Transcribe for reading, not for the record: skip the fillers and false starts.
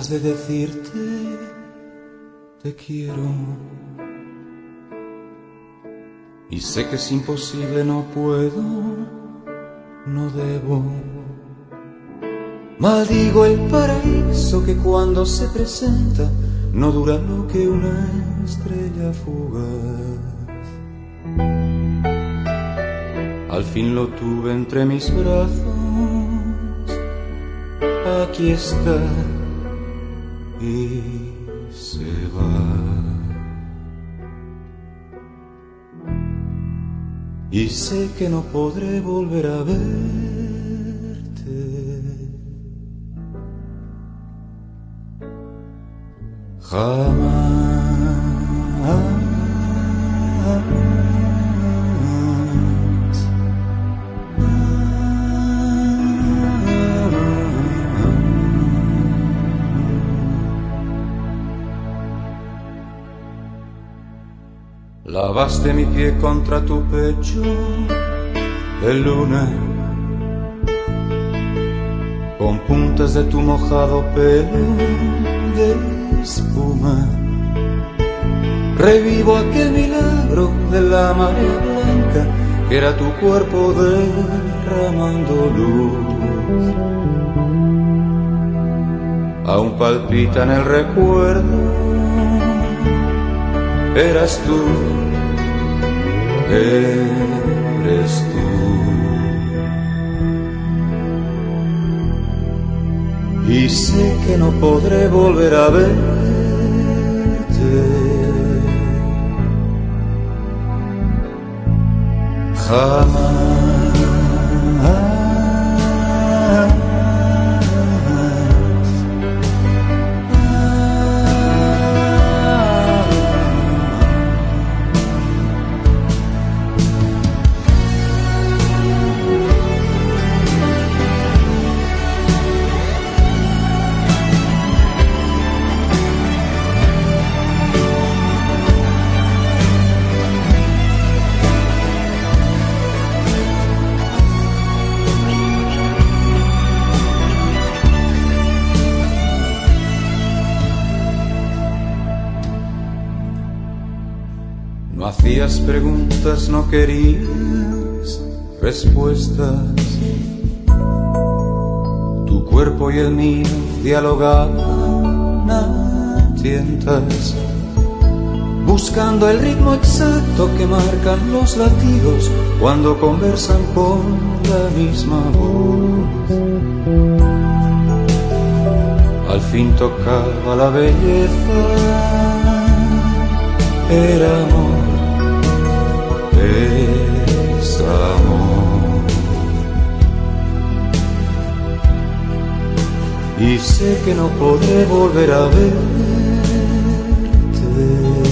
ganas de decirte te quiero. Y sé que es imposible, no puedo, no debo. Maldigo el paraíso que cuando se presenta no dura lo que una estrella fugaz. Al fin lo tuve entre mis brazos, aquí está y se va. Y sé que no podré volver a verte jamás. Lavaste mi pie contra tu pecho de luna, con puntas de tu mojado pelo de espuma. Revivo aquel milagro de la marea blanca que era tu cuerpo derramando luz. Aún palpita en el recuerdo, eras tú, eres tú. Y sé que no podré volver a verte jamás. No hacías preguntas, no querías respuestas. Tu cuerpo y el mío dialogaban a tientas, buscando el ritmo exacto que marcan los latidos cuando conversan con la misma voz. Al fin tocaba la belleza, era amor. Es amor. Y sé que no podré volver a verte